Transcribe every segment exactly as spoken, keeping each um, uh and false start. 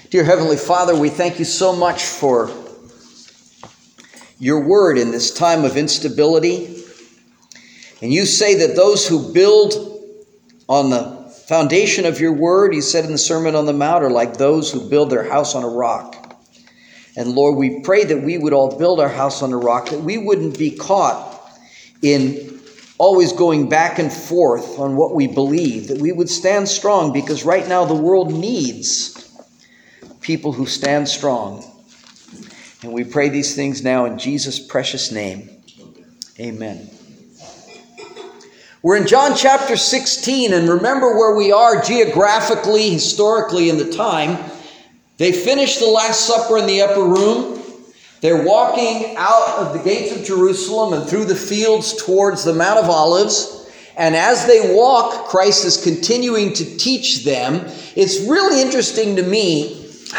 Dear Heavenly Father, we thank you so much for your word in this time of instability. And you say that those who build on the foundation of your word, you said in the Sermon on the Mount, are like those who build their house on a rock. And Lord, we pray that we would all build our house on a rock, that we wouldn't be caught in always going back and forth on what we believe, that we would stand strong, because right now the world needs people who stand strong. And we pray these things now in Jesus' precious name. Amen. We're in John chapter sixteen, and remember where we are geographically, historically in the time. They finished the Last Supper in the upper room. They're walking out of the gates of Jerusalem and through the fields towards the Mount of Olives. And as they walk, Christ is continuing to teach them. It's really interesting to me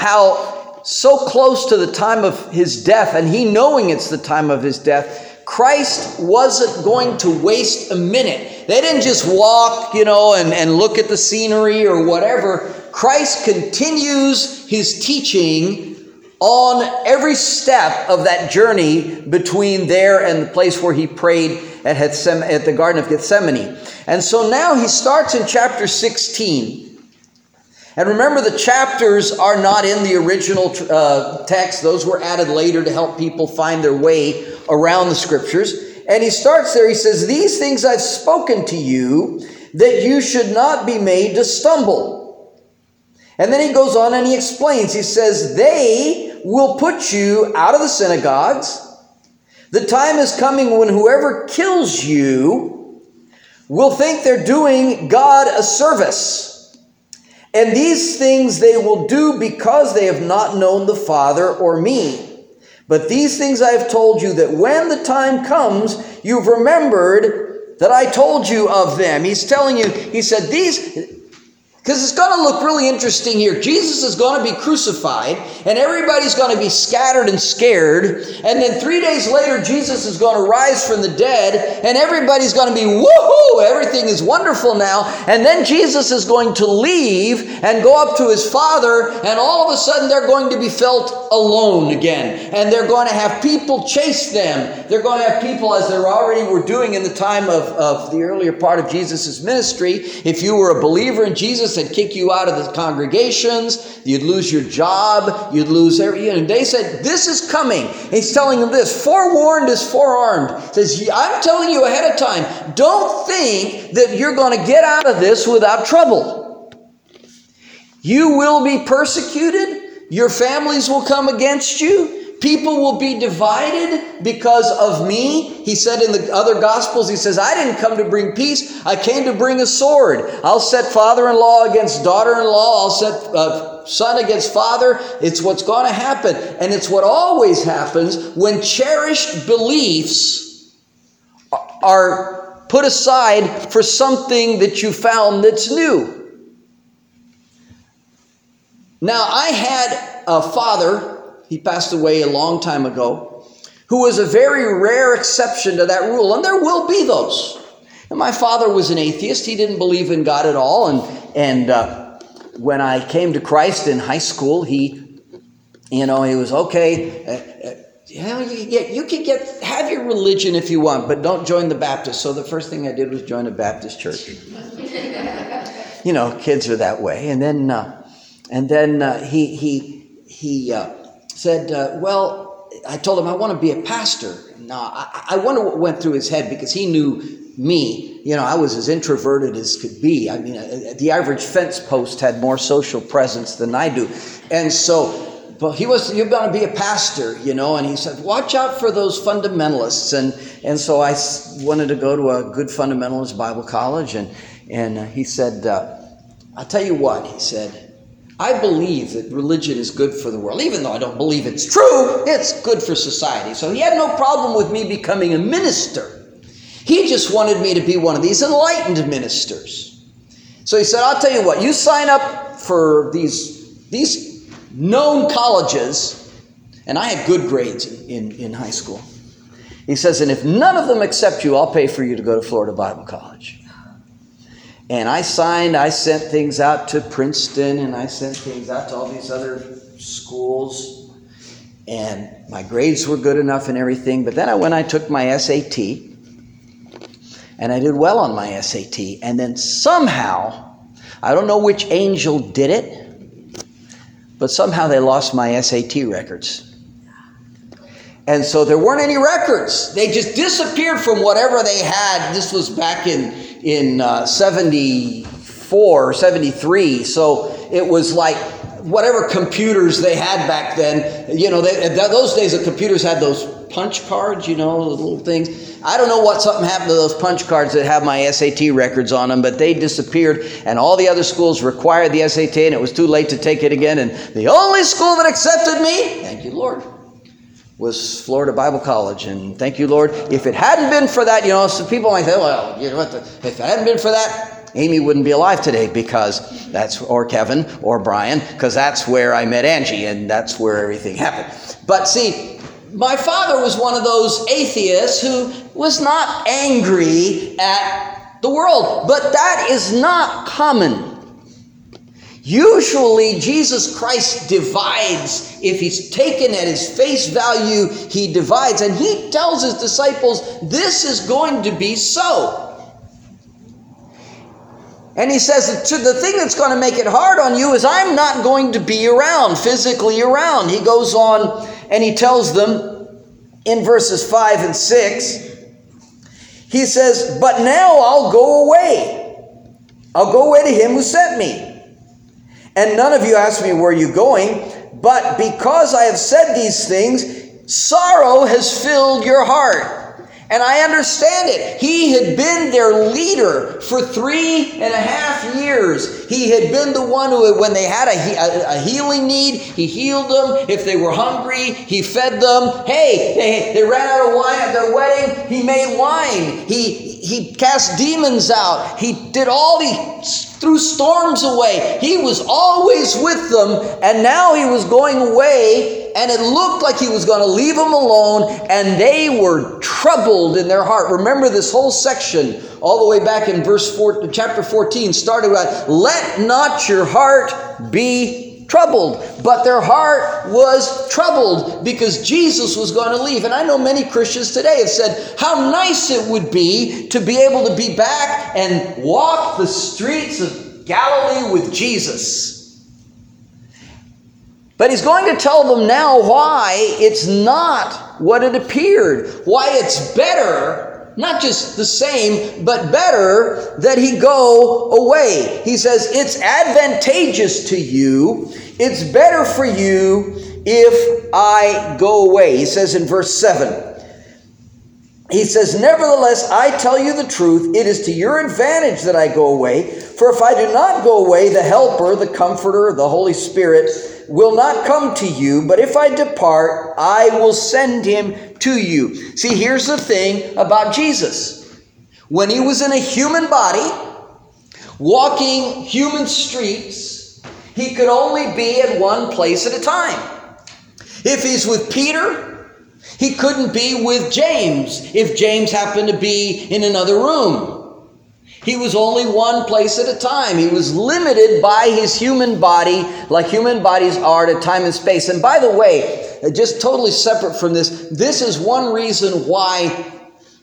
how so close to the time of his death, and he knowing it's the time of his death, Christ wasn't going to waste a minute. They didn't just walk, you know, and, and look at the scenery or whatever. Christ continues his teaching on every step of that journey between there and the place where he prayed at, Gethsem- at the Garden of Gethsemane. And so now he starts in chapter sixteen. And remember, the chapters are not in the original uh, text. Those were added later to help people find their way around the scriptures. And he starts there. He says, "These things I've spoken to you, that you should not be made to stumble." And then he goes on and he explains. He says, "They will put you out of the synagogues. The time is coming when whoever kills you will think they're doing God a service. And these things they will do because they have not known the Father or me. But these things I have told you, that when the time comes, you've remembered that I told you of them." He's telling you, he said, these... Because it's going to look really interesting here. Jesus is going to be crucified, and everybody's going to be scattered and scared. And then three days later, Jesus is going to rise from the dead, and everybody's going to be, woohoo, everything is wonderful now. And then Jesus is going to leave and go up to his Father, and all of a sudden they're going to be felt alone again. And they're going to have people chase them. They're going to have people, as they already were doing in the time of, of the earlier part of Jesus' ministry. If you were a believer in Jesus, they'd kick you out of the congregations. You'd lose your job. You'd lose every, you know, they said, this is coming. He's telling them this. Forewarned is forearmed. He says, I'm telling you ahead of time. Don't think that you're going to get out of this without trouble. You will be persecuted. Your families will come against you. People will be divided because of me. He said in the other Gospels, he says, I didn't come to bring peace. I came to bring a sword. I'll set father-in-law against daughter-in-law. I'll set uh, son against father. It's what's going to happen. And it's what always happens when cherished beliefs are put aside for something that you found that's new. Now, I had a father, he passed away a long time ago, who was a very rare exception to that rule. And there will be those. And my father was an atheist. He didn't believe in God at all. And, and uh, when I came to Christ in high school, he, you know, he was, okay, uh, uh, you know, you can get, you can get, have your religion if you want, but don't join the Baptist. So the first thing I did was join a Baptist church. You know, kids are that way. And then, uh, and then uh, he, he, he, uh, said, uh, well, I told him I want to be a pastor. Now, I, I wonder what went through his head, because he knew me. You know, I was as introverted as could be. I mean, uh, the average fence post had more social presence than I do. And so, but he was, you're going to be a pastor, you know, and he said, watch out for those fundamentalists. And and so I wanted to go to a good fundamentalist Bible college. And, and uh, he said, uh, I'll tell you what, he said, I believe that religion is good for the world. Even though I don't believe it's true, it's good for society. So he had no problem with me becoming a minister. He just wanted me to be one of these enlightened ministers. So he said, I'll tell you what, you sign up for these, these known colleges. And I had good grades in, in, in high school. He says, and if none of them accept you, I'll pay for you to go to Florida Bible College. And I signed, I sent things out to Princeton, and I sent things out to all these other schools. And my grades were good enough and everything. But then I went, I took my S A T, and I did well on my S A T. And then somehow, I don't know which angel did it, but somehow they lost my S A T records. And so there weren't any records. They just disappeared from whatever they had. This was back in, in uh, seventy-four, seventy-three. So it was like whatever computers they had back then. You know, they, those days the computers had those punch cards, you know, the little things. I don't know what something happened to those punch cards that have my S A T records on them, but they disappeared, and all the other schools required the S A T, and it was too late to take it again. And the only school that accepted me, thank you, Lord, was Florida Bible College. And thank you, Lord. If it hadn't been for that, you know, some people might say, well, you know what, the, if it hadn't been for that, Amy wouldn't be alive today, because that's, or Kevin, or Brian, because that's where I met Angie, and that's where everything happened. But see, my father was one of those atheists who was not angry at the world, but that is not common. Usually, Jesus Christ divides. If he's taken at his face value, he divides. And he tells his disciples, this is going to be so. And he says, the thing that's going to make it hard on you is I'm not going to be around, physically around. He goes on and he tells them in verses five and six, he says, but now I'll go away. I'll go away to him who sent me. And none of you ask me, where are you going? But because I have said these things, sorrow has filled your heart. And I understand it. He had been their leader for three and a half years. He had been the one who, when they had a, a, a healing need, he healed them. If they were hungry, he fed them. Hey, they, they ran out of wine at their wedding. He made wine. He, he cast demons out. He did all the... threw storms away. He was always with them, and now he was going away, and it looked like he was going to leave them alone, and they were troubled in their heart. Remember this whole section, all the way back in verse four, chapter fourteen, started with, let not your heart be troubled. But their heart was troubled because Jesus was going to leave. And I know many Christians today have said how nice it would be to be able to be back and walk the streets of Galilee with Jesus. But he's going to tell them now why it's not what it appeared, why it's better, not just the same, but better that he go away. He says, it's advantageous to you, it's better for you if I go away. He says in verse seven, he says, nevertheless, I tell you the truth, it is to your advantage that I go away. For if I do not go away, the Helper, the Comforter, the Holy Spirit, will not come to you. But if I depart, I will send him to you. See, here's the thing about Jesus. When he was in a human body, walking human streets, he could only be at one place at a time. If he's with Peter, he couldn't be with James if James happened to be in another room. He was only one place at a time. He was limited by his human body, like human bodies are to time and space. And by the way, just totally separate from this, this is one reason why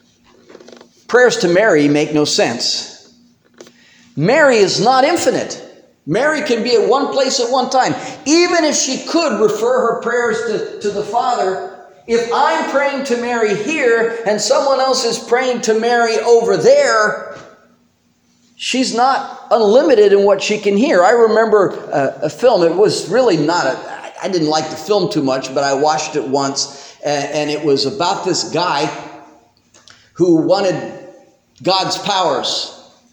prayers to Mary make no sense. Mary is not infinite. Mary can be at one place at one time. Even if she could refer her prayers to, to the Father, if I'm praying to Mary here and someone else is praying to Mary over there, she's not unlimited in what she can hear. I remember a, a film. It was really not a, I didn't like the film too much, but I watched it once, and, and it was about this guy who wanted God's powers.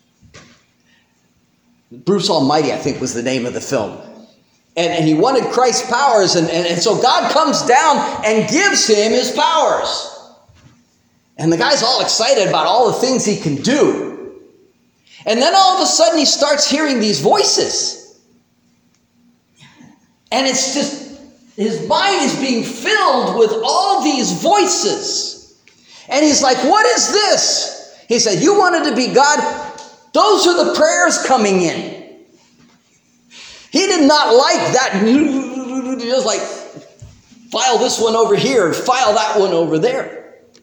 Bruce Almighty, I think, was the name of the film. And, and he wanted Christ's powers, and, and, and so God comes down and gives him his powers. And the guy's all excited about all the things he can do. And then all of a sudden he starts hearing these voices. And it's just, his mind is being filled with all these voices. And he's like, what is this? He said, you wanted to be God? Those are the prayers coming in. He did not like that, just like file this one over here and file that one over there.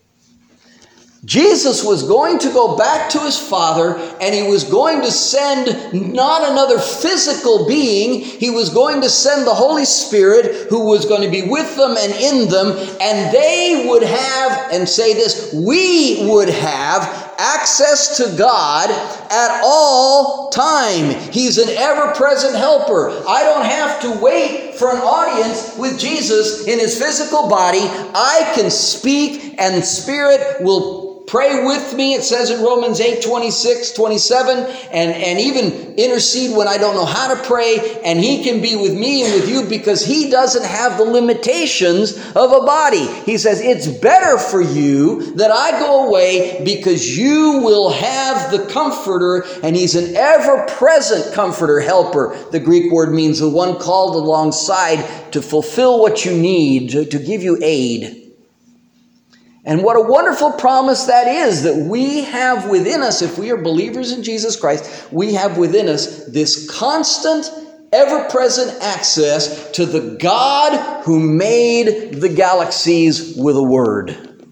Jesus was going to go back to his Father, and he was going to send not another physical being. He was going to send the Holy Spirit, who was going to be with them and in them, and they would have, and say this, we would have access to God at all time. He's an ever-present helper. I don't have to wait for an audience with Jesus in his physical body. I can speak, and the Spirit will pray with me, it says in Romans eight, twenty-six, twenty-seven, and, and even intercede when I don't know how to pray, and he can be with me and with you because he doesn't have the limitations of a body. He says, it's better for you that I go away because you will have the Comforter, and he's an ever-present Comforter, helper. The Greek word means the one called alongside to fulfill what you need, to, to give you aid. And what a wonderful promise that is, that we have within us, if we are believers in Jesus Christ, we have within us this constant, ever-present access to the God who made the galaxies with a word.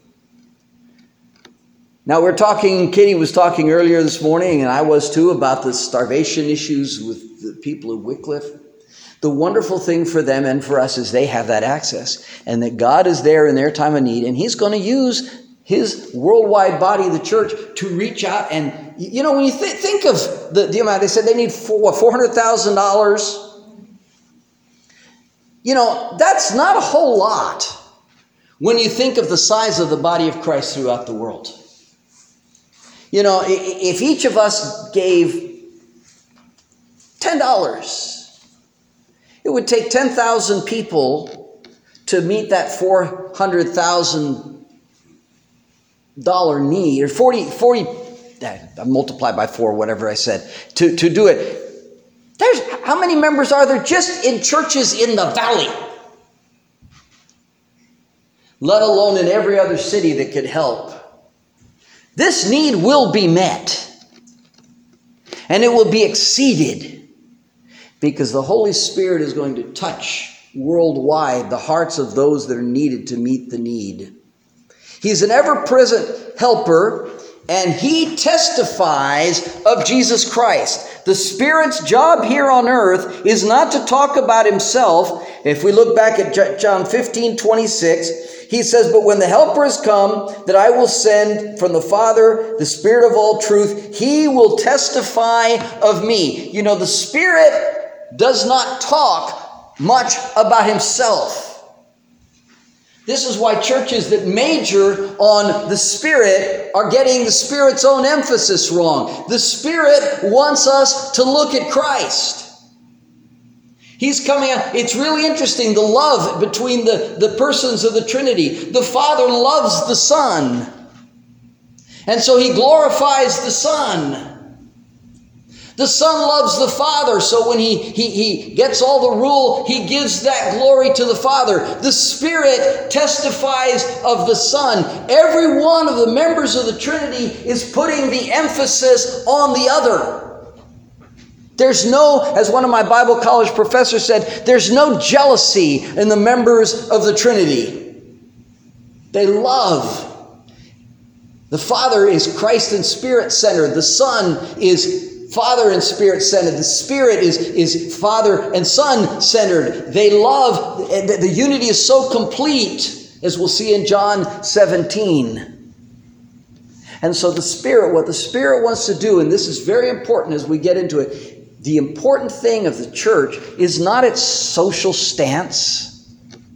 Now we're talking, Kitty was talking earlier this morning, and I was too, about the starvation issues with the people of Wycliffe. The wonderful thing for them and for us is they have that access, and that God is there in their time of need, and he's going to use his worldwide body, the church, to reach out. And, you know, when you th- think of the, the amount, they said they need four, what, four hundred thousand dollars. You know, that's not a whole lot when you think of the size of the body of Christ throughout the world. You know, if each of us gave ten dollars, it would take ten thousand people to meet that four hundred thousand dollars need, or forty, forty, I multiplied by four, whatever I said, to, to do it. There's, how many members are there just in churches in the valley? Let alone in every other city that could help. This need will be met, and it will be exceeded. Because the Holy Spirit is going to touch worldwide the hearts of those that are needed to meet the need. He's an ever-present helper, and he testifies of Jesus Christ. The Spirit's job here on earth is not to talk about himself. If we look back at John fifteen, twenty-six, he says, but when the Helper has come, that I will send from the Father, the Spirit of all truth, he will testify of me. You know, the Spirit does not talk much about himself. This is why churches that major on the Spirit are getting the Spirit's own emphasis wrong. The Spirit wants us to look at Christ. He's coming out. It's really interesting, the love between the, the persons of the Trinity. The Father loves the Son, and so he glorifies the Son. The Son loves the Father, so when he, he, he gets all the rule, he gives that glory to the Father. The Spirit testifies of the Son. Every one of the members of the Trinity is putting the emphasis on the other. There's no, as one of my Bible college professors said, there's no jealousy in the members of the Trinity. They love. The Father is Christ and Spirit centered. The Son is Father and Spirit centered. The Spirit is, is Father and Son centered. They love, the, the unity is so complete, as we'll see in John seventeen. And so the Spirit, what the Spirit wants to do, and this is very important as we get into it, the important thing of the church is not its social stance.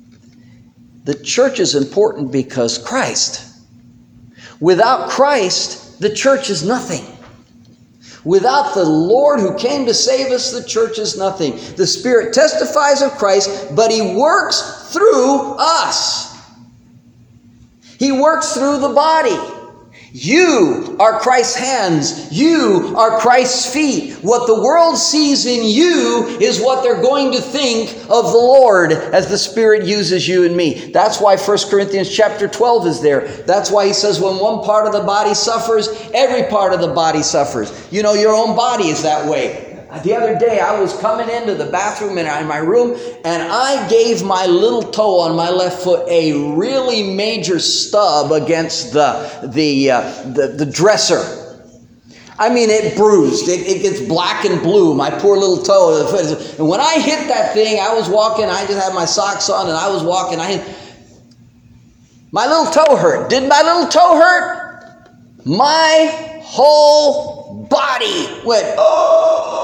The church is important because Christ. Without Christ, the church is nothing. Without the Lord who came to save us, the church is nothing. The Spirit testifies of Christ, but he works through us. He works through the body. You are Christ's hands. You are Christ's feet. What the world sees in you is what they're going to think of the Lord as the Spirit uses you and me. That's why First Corinthians chapter twelve is there. That's why he says when one part of the body suffers, every part of the body suffers. You know, your own body is that way. The other day, I was coming into the bathroom in my room, and I gave my little toe on my left foot a really major stub against the the uh, the, the dresser. I mean, it bruised. It, it gets black and blue, my poor little toe. And when I hit that thing, I was walking. I just had my socks on, and I was walking. I hit, my little toe hurt. Did my little toe hurt? My whole body went, oh!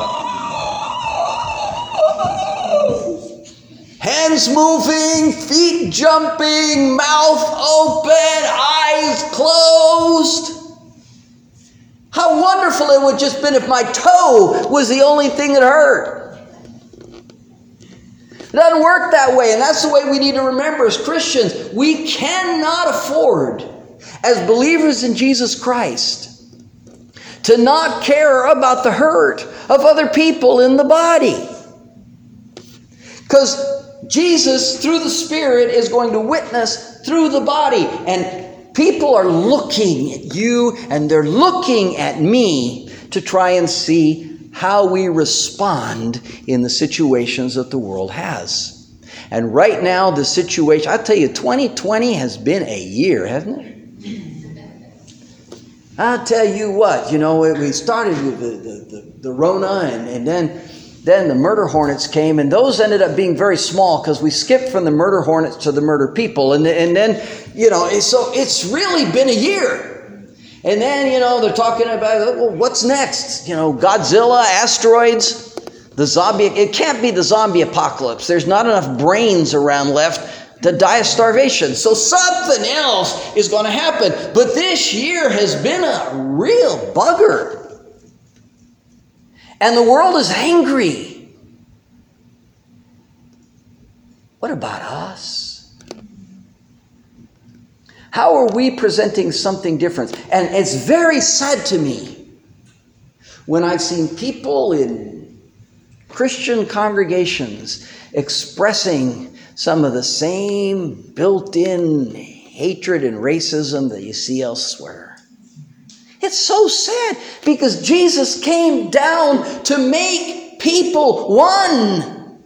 Hands moving, feet jumping, mouth open, eyes closed. How wonderful it would just been if my toe was the only thing that hurt. It doesn't work that way, and that's the way we need to remember as Christians. We cannot afford, as believers in Jesus Christ, to not care about the hurt of other people in the body. Because Jesus, through the Spirit, is going to witness through the body. And people are looking at you and they're looking at me to try and see how we respond in the situations that the world has. And right now, the situation, I tell you, twenty twenty has been a year, hasn't it? I'll tell you what, you know, we started with the, the, the, the Rona, and, and then... Then the murder hornets came, and those ended up being very small because we skipped from the murder hornets to the murder people. And, and then, you know, so it's really been a year. And then, you know, they're talking about, well, what's next? You know, Godzilla, asteroids, the zombie. It can't be the zombie apocalypse. There's not enough brains around left to die of starvation. So something else is going to happen. But this year has been a real bugger. And the world is angry. What about us? How are we presenting something different? And it's very sad to me when I've seen people in Christian congregations expressing some of the same built-in hatred and racism that you see elsewhere. It's so sad because Jesus came down to make people one.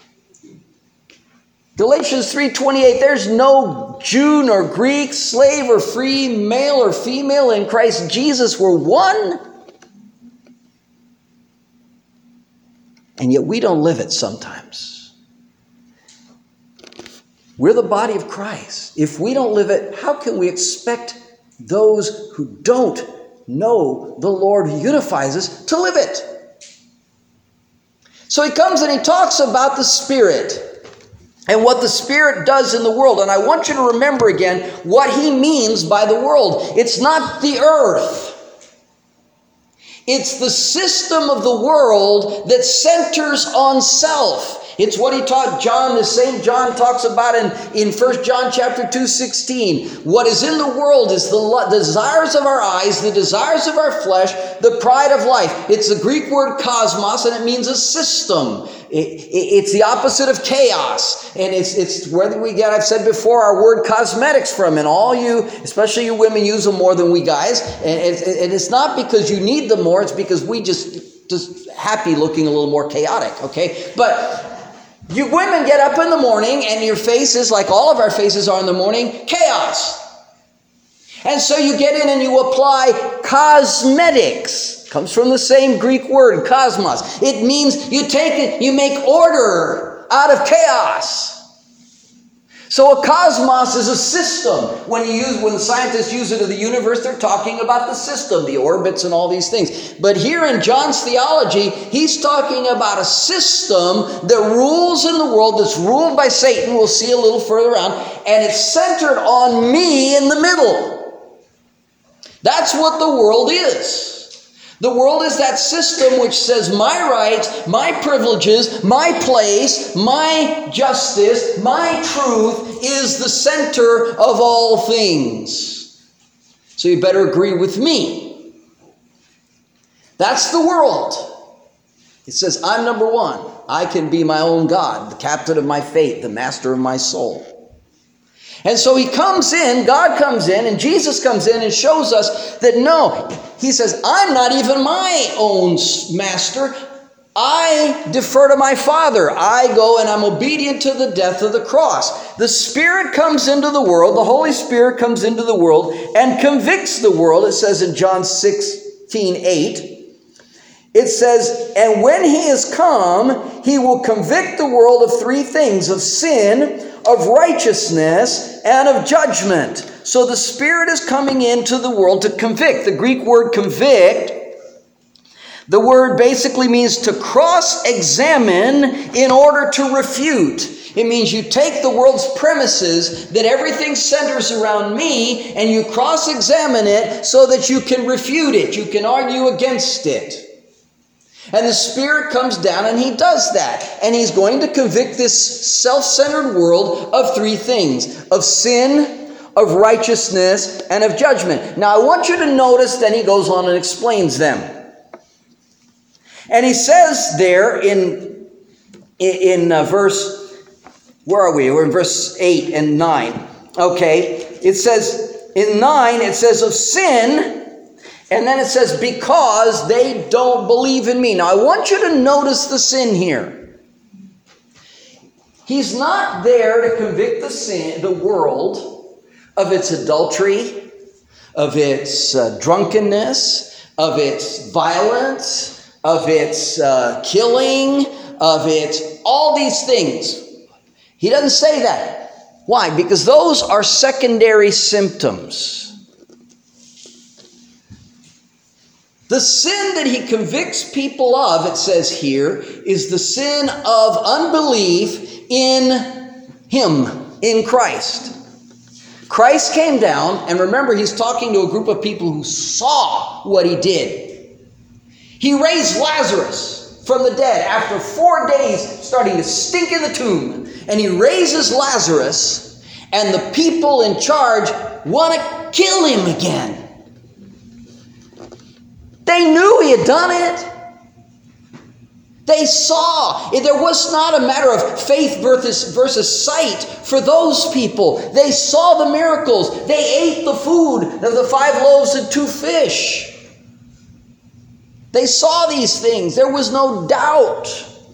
Galatians three twenty-eight, there's no Jew nor Greek, slave or free, male or female in Christ Jesus. We're one. And yet we don't live it sometimes. We're the body of Christ. If we don't live it, how can we expect those who don't know the Lord who unifies us to live it? So he comes and he talks about the Spirit and what the Spirit does in the world. And I want you to remember again what he means by the world. It's not the earth. It's the system of the world that centers on self. It's what he taught John, the same John talks about in, in First John chapter two sixteen. What is in the world is the desires of our eyes, the desires of our flesh, the pride of life. It's the Greek word cosmos, and it means a system. It, it, it's the opposite of chaos. And it's, it's where we get, I've said before, our word cosmetics from. And all you, especially you women, use them more than we guys. And, it, and it's not because you need them more, it's because we just, just happy looking a little more chaotic, okay? But you women get up in the morning and your faces, like all of our faces are in the morning, chaos. And so you get in and you apply cosmetics. Comes from the same Greek word, cosmos. It means you take it, you make order out of chaos. So a cosmos is a system. When you use, when the scientists use it of the universe, they're talking about the system, the orbits and all these things. But here in John's theology, he's talking about a system that rules in the world, that's ruled by Satan. We'll see a little further on. And it's centered on me in the middle. That's what the world is. The world is that system which says my rights, my privileges, my place, my justice, my truth is the center of all things. So you better agree with me. That's the world. It says, I'm number one. I can be my own God, the captain of my fate, the master of my soul. And so he comes in, God comes in, and Jesus comes in and shows us that no, he says, I'm not even my own master. I defer to my Father. I go and I'm obedient to the death of the cross. The Spirit comes into the world. The Holy Spirit comes into the world and convicts the world. It says in John sixteen eight. It says, and when he is come, he will convict the world of three things: of sin, of righteousness, and of judgment. So the Spirit is coming into the world to convict. The Greek word convict, the word basically means to cross-examine in order to refute. It means you take the world's premises, that everything centers around me, and you cross-examine it so that you can refute it. You can argue against it. And the Spirit comes down and he does that. And he's going to convict this self-centered world of three things: of sin, of righteousness, and of judgment. Now I want you to notice, then he goes on and explains them. And he says there in, in uh, verse, where are we? We're in verse eight and nine. Okay, it says, in nine, it says of sin. And then it says, because they don't believe in me. Now, I want you to notice the sin here. He's not there to convict the sin, the world of its adultery, of its uh, drunkenness, of its violence, of its uh, killing, of its, all these things. He doesn't say that. Why? Because those are secondary symptoms. The sin that he convicts people of, it says here, is the sin of unbelief in him, in Christ. Christ came down, and remember, he's talking to a group of people who saw what he did. He raised Lazarus from the dead after four days starting to stink in the tomb. And he raises Lazarus, and the people in charge want to kill him again. They knew he had done it. They saw. There was not a matter of faith versus, versus sight for those people. They saw the miracles. They ate the food of the five loaves and two fish. They saw these things. There was no doubt.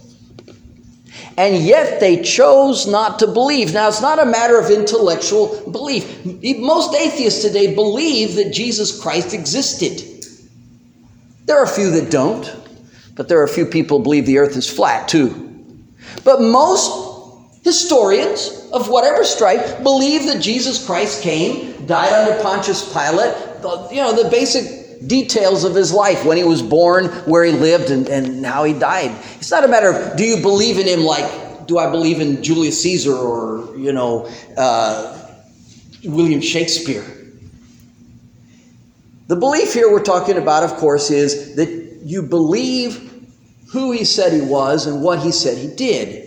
And yet they chose not to believe. Now, it's not a matter of intellectual belief. Most atheists today believe that Jesus Christ existed. There are a few that don't, but there are a few people who believe the earth is flat too. But most historians of whatever stripe believe that Jesus Christ came, died under Pontius Pilate, you know, the basic details of his life, when he was born, where he lived, and, and how he died. It's not a matter of, do you believe in him like, do I believe in Julius Caesar or, you know, uh, William Shakespeare? The belief here we're talking about, of course, is that you believe who he said he was and what he said he did.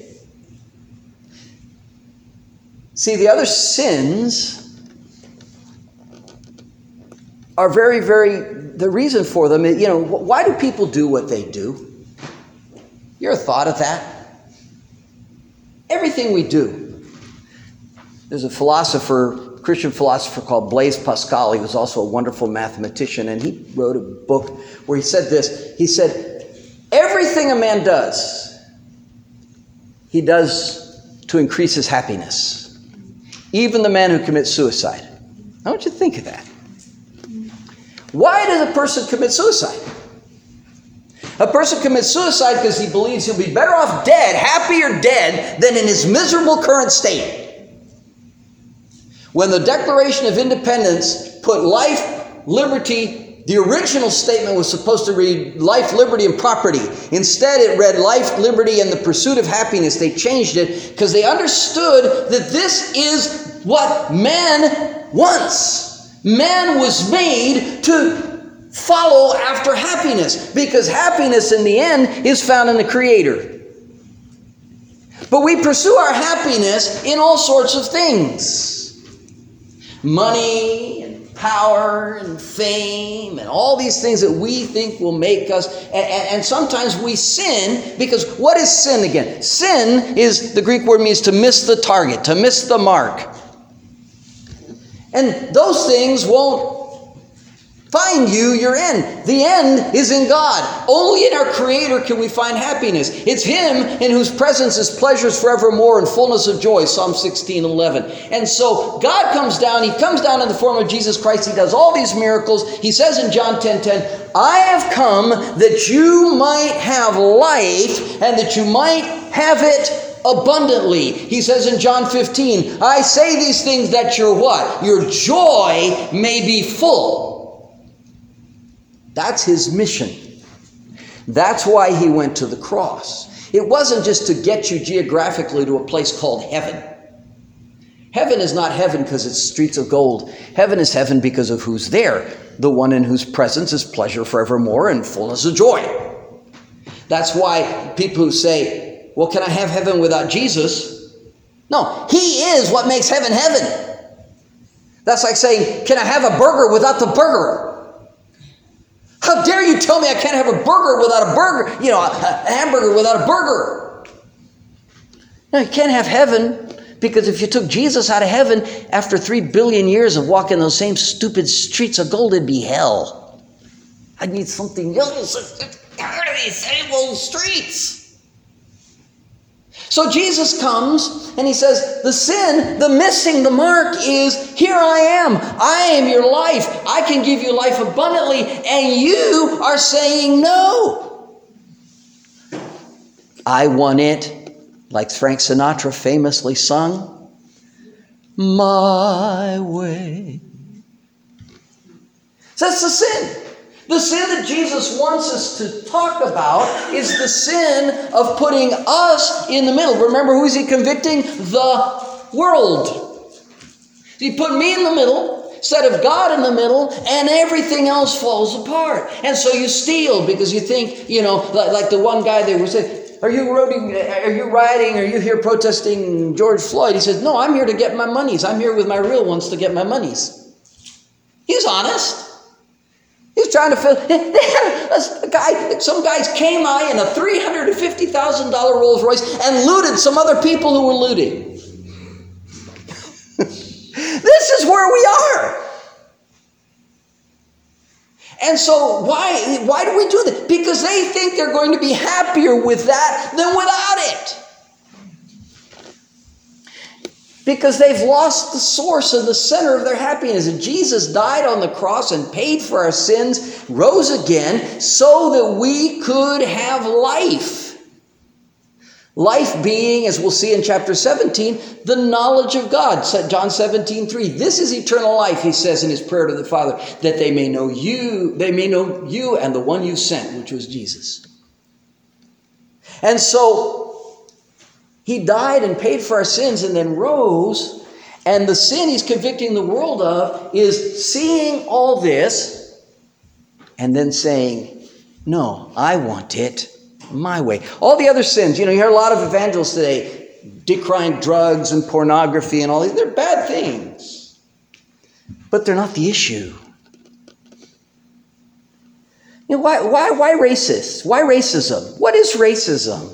See, the other sins are very, very, the reason for them, you know, why do people do what they do? You ever thought of that? Everything we do. There's a philosopher, Christian philosopher called Blaise Pascal. He was also a wonderful mathematician, and he wrote a book where he said this. He said, everything a man does, he does to increase his happiness. Even the man who commits suicide. I want you to think of that. Why does a person commit suicide? A person commits suicide because he believes he'll be better off dead, happier dead, than in his miserable current state. When the Declaration of Independence put life, liberty, the original statement was supposed to read life, liberty, and property. Instead, it read life, liberty, and the pursuit of happiness. They changed it because they understood that this is what man wants. Man was made to follow after happiness, because happiness in the end is found in the Creator. But we pursue our happiness in all sorts of things. Money, and power and fame and all these things that we think will make us. And, and, and sometimes we sin because what is sin again? Sin is, the Greek word means to miss the target, to miss the mark. And those things won't find you your end. The end is in God. Only in our Creator can we find happiness. It's Him in whose presence is pleasures forevermore and fullness of joy, Psalm sixteen eleven. And so God comes down. He comes down in the form of Jesus Christ. He does all these miracles. He says in John ten ten, I have come that you might have life and that you might have it abundantly. He says in John fifteen, I say these things that your what? Your joy may be full. That's His mission. That's why He went to the cross. It wasn't just to get you geographically to a place called heaven. Heaven is not heaven because it's streets of gold. Heaven is heaven because of who's there. The one in whose presence is pleasure forevermore and fullness of joy. That's why people who say, well, can I have heaven without Jesus? No, He is what makes heaven heaven. That's like saying, can I have a burger without the burger? How dare you tell me I can't have a burger without a burger, you know, a, a hamburger without a burger? No, you can't have heaven because if you took Jesus out of heaven after three billion years of walking those same stupid streets of gold, it'd be hell. I'd need something else. Tired of these same old streets. So Jesus comes and He says, the sin, the missing the mark is, here I am. I am your life. I can give you life abundantly. And you are saying no. I want it, like Frank Sinatra famously sung, my way. So that's the sin. The sin that Jesus wants us to talk about is the sin of putting us in the middle. Remember, who is He convicting? The world. He put me in the middle, instead of God in the middle, and everything else falls apart. And so you steal because you think, you know, like, like the one guy there who said, are you rioting, are you rioting, are you here protesting George Floyd? He says, no, I'm here to get my monies. I'm here with my real ones to get my monies. He's honest. He's trying to fill. A guy, some guys came by in a three hundred fifty thousand dollars Rolls Royce and looted some other people who were looting. This is where we are. And so why, why do we do that? Because they think they're going to be happier with that than without it. Because they've lost the source and the center of their happiness. And Jesus died on the cross and paid for our sins, rose again, so that we could have life. Life being, as we'll see in chapter seventeen, the knowledge of God. John seventeen three. This is eternal life, He says in His prayer to the Father, that they may know you, they may know you and the one you sent, which was Jesus. And so He died and paid for our sins and then rose. And the sin He's convicting the world of is seeing all this and then saying, no, I want it my way. All the other sins, you know, you hear a lot of evangelists today decrying drugs and pornography and all these. They're bad things. But they're not the issue. You know, why, why, why racist? Why racism? What is racism?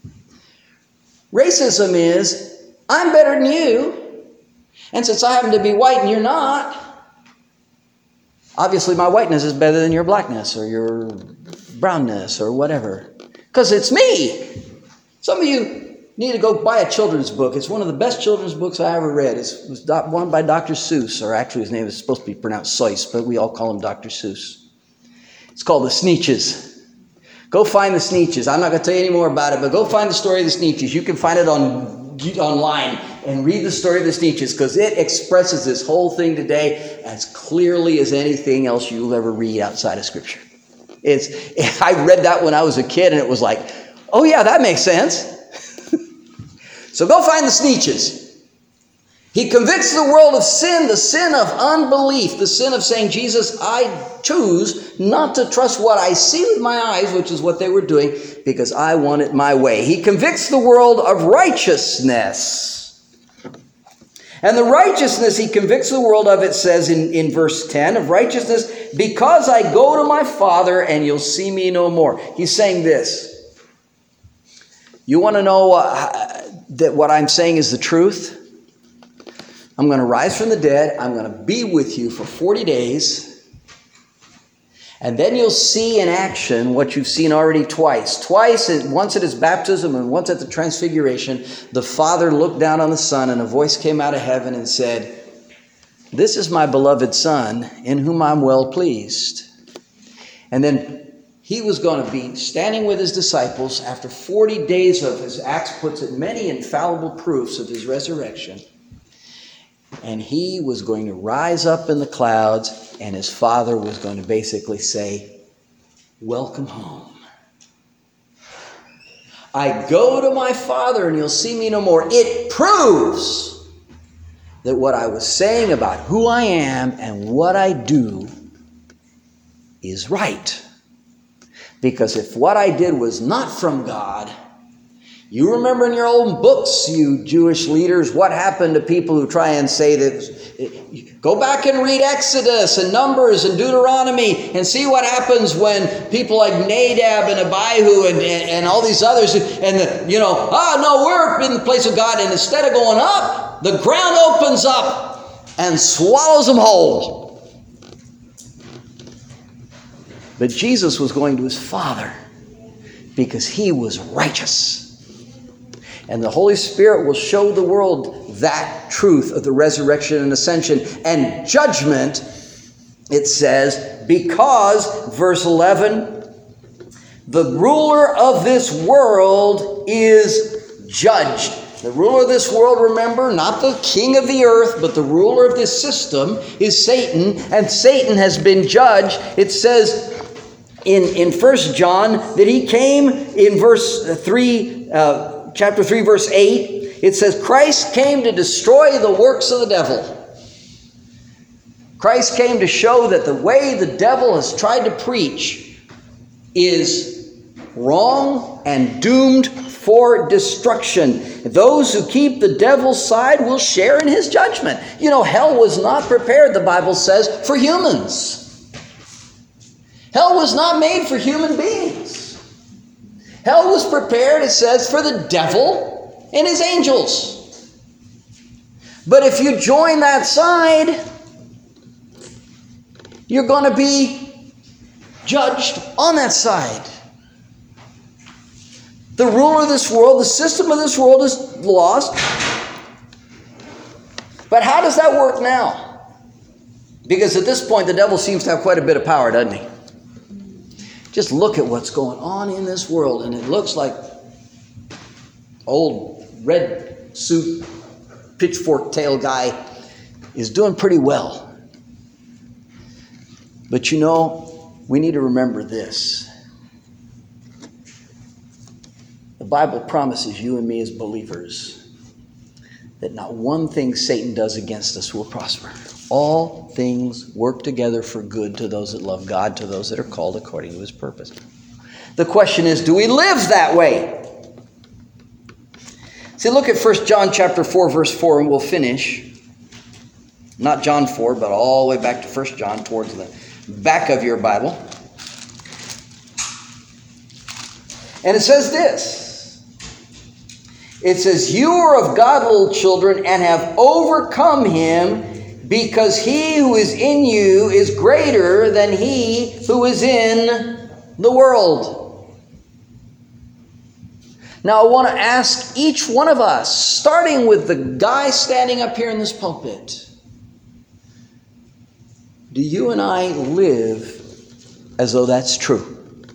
Racism is, I'm better than you, and since I happen to be white and you're not, obviously my whiteness is better than your blackness or your brownness or whatever, because it's me. Some of you need to go buy a children's book. It's one of the best children's books I ever read. It was one by Doctor Seuss, or actually his name is supposed to be pronounced Seuss, but we all call him Doctor Seuss. It's called The Sneetches. Go find the Sneetches. I'm not going to tell you any more about it, but go find the story of the Sneetches. You can find it on online and read the story of the Sneetches because it expresses this whole thing today as clearly as anything else you'll ever read outside of Scripture. It's. I read that when I was a kid, and it was like, oh yeah, that makes sense. So go find the Sneetches. He convicts the world of sin, the sin of unbelief, the sin of saying, Jesus, I choose not to trust what I see with my eyes, which is what they were doing, because I want it my way. He convicts the world of righteousness. And the righteousness he convicts the world of, it says in, in verse ten, of righteousness, because I go to my Father and you'll see me no more. He's saying this. You want to know uh, that what I'm saying is the truth? I'm going to rise from the dead. I'm going to be with you for forty days. And then you'll see in action what you've seen already twice. Twice, once at his baptism and once at the transfiguration, the Father looked down on the Son and a voice came out of heaven and said, "This is my beloved Son, in whom I'm well pleased." And then he was going to be standing with his disciples after forty days of, as Acts puts it, many infallible proofs of his resurrection. And he was going to rise up in the clouds, and his Father was going to basically say, "Welcome home. I go to my Father and you'll see me no more." It proves that what I was saying about who I am and what I do is right. Because if what I did was not from God, you remember in your old books, you Jewish leaders, what happened to people who try and say that, go back and read Exodus and Numbers and Deuteronomy and see what happens when people like Nadab and Abihu and, and, and all these others, and the, you know, ah, no, we're in the place of God, and instead of going up, the ground opens up and swallows them whole. But Jesus was going to his Father because he was righteous. And the Holy Spirit will show the world that truth of the resurrection and ascension. And judgment, it says, because, verse eleven, the ruler of this world is judged. The ruler of this world, remember, not the king of the earth, but the ruler of this system is Satan. And Satan has been judged. It says in, in First John that he came in verse three, uh, Chapter three, verse eight, it says, Christ came to destroy the works of the devil. Christ came to show that the way the devil has tried to preach is wrong and doomed for destruction. Those who keep the devil's side will share in his judgment. You know, hell was not prepared, the Bible says, for humans. Hell was not made for human beings. Hell was prepared, it says, for the devil and his angels. But if you join that side, you're going to be judged on that side. The ruler of this world, the system of this world is lost. But how does that work now? Because at this point, the devil seems to have quite a bit of power, doesn't he? Just look at what's going on in this world, and it looks like old red suit, pitchfork tail guy is doing pretty well. But you know, we need to remember this. The Bible promises you and me as believers that not one thing Satan does against us will prosper. All things work together for good to those that love God, to those that are called according to his purpose. The question is, do we live that way? See, look at First John chapter four, verse four, and we'll finish. Not John four, but all the way back to First John, towards the back of your Bible. And it says this. It says, you are of God, little children, and have overcome him, because he who is in you is greater than he who is in the world. Now I want to ask each one of us, starting with the guy standing up here in this pulpit, do you and I live as though that's true?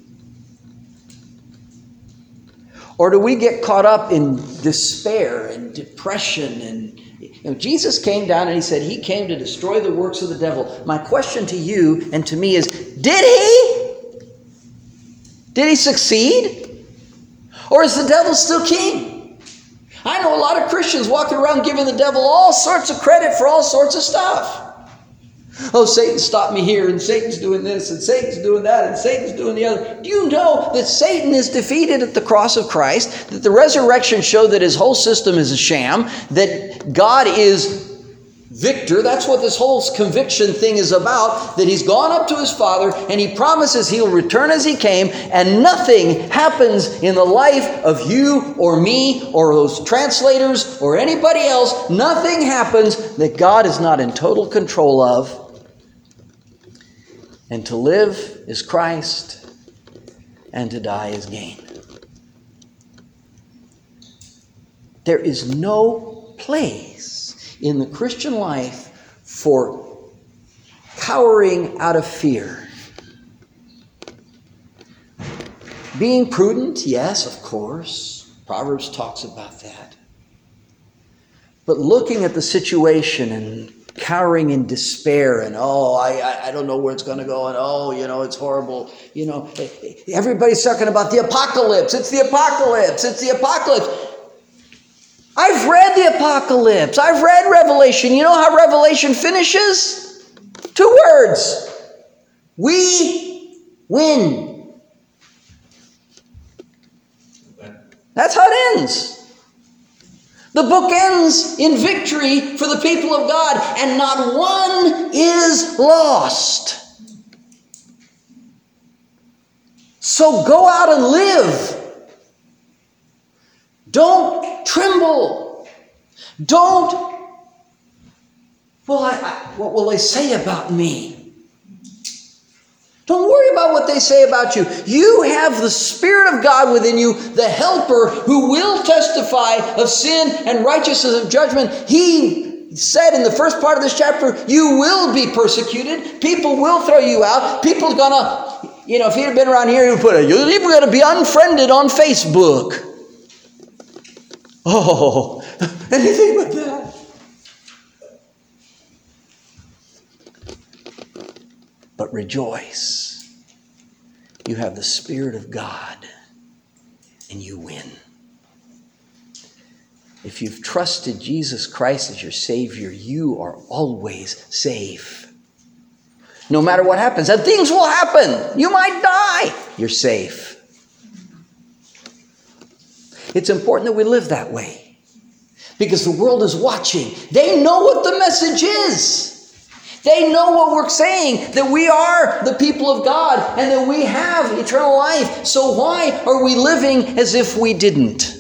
Or do we get caught up in despair and depression? And you know, Jesus came down and he said he came to destroy the works of the devil. My question to you and to me is, did he? Did he succeed? Or is the devil still king? I know a lot of Christians walking around giving the devil all sorts of credit for all sorts of stuff. Oh, Satan stopped me here, and Satan's doing this, and Satan's doing that, and Satan's doing the other. Do you know that Satan is defeated at the cross of Christ, that the resurrection showed that his whole system is a sham, that God is victor. That's what this whole conviction thing is about, that he's gone up to his Father and he promises he'll return as he came, and nothing happens in the life of you or me or those translators or anybody else. Nothing happens that God is not in total control of. And to live is Christ, and to die is gain. There is no place in the Christian life for cowering out of fear. Being prudent, yes, of course. Proverbs talks about that. But looking at the situation and cowering in despair and, oh, I, I don't know where it's going to go, and oh, you know, it's horrible. You know, everybody's talking about the apocalypse. It's the apocalypse. It's the apocalypse. I've read the Apocalypse. I've read Revelation. You know how Revelation finishes? Two words. We win. That's how it ends. The book ends in victory for the people of God, and not one is lost. So go out and live. Don't tremble. Don't, well, I, I, what will they say about me? Don't worry about what they say about you. You have the Spirit of God within you, the helper who will testify of sin and righteousness and judgment. He said in the first part of this chapter, you will be persecuted. People will throw you out. People are going to, you know, if he'd have been around here, he would put it, you're even going to be unfriended on Facebook. Oh, anything but that. But rejoice. You have the Spirit of God, and you win. If you've trusted Jesus Christ as your Savior, you are always safe. No matter what happens, and things will happen. You might die. You're safe. It's important that we live that way, because the world is watching. They know what the message is. They know what we're saying, that we are the people of God and that we have eternal life. So why are we living as if we didn't?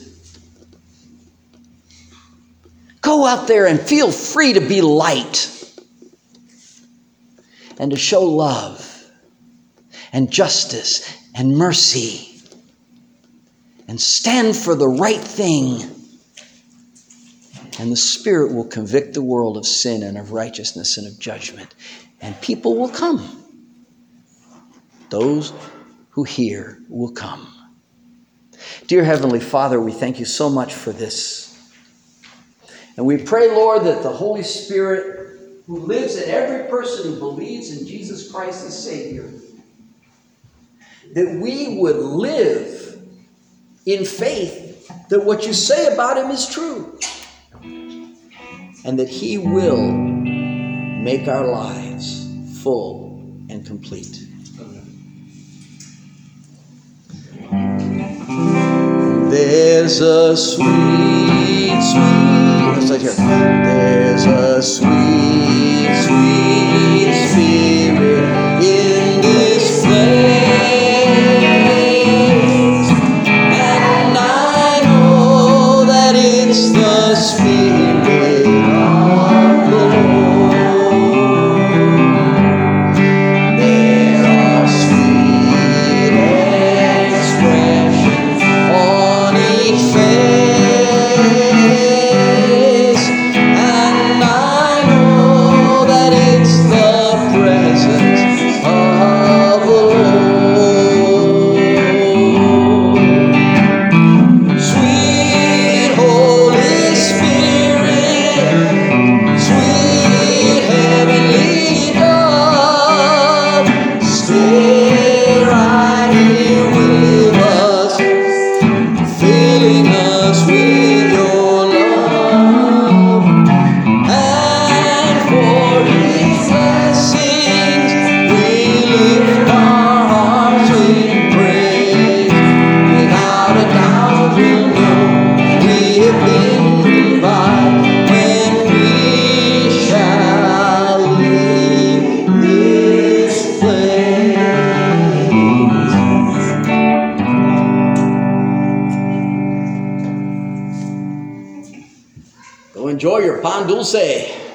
Go out there and feel free to be light and to show love and justice and mercy. And stand for the right thing. And the Spirit will convict the world of sin and of righteousness and of judgment. And people will come. Those who hear will come. Dear Heavenly Father, we thank you so much for this. And we pray, Lord, that the Holy Spirit, who lives in every person who believes in Jesus Christ as Savior, that we would live in faith that what you say about him is true, and that he will make our lives full and complete. There's a sweet, sweet, let's start here. There's a sweet, sweet Spirit in this place. It's the Spirit of the Lord. There are sweet expressions on each face, and I know that it's the presence of the Lord. Sweet Holy Spirit, Go enjoy your pan dulce.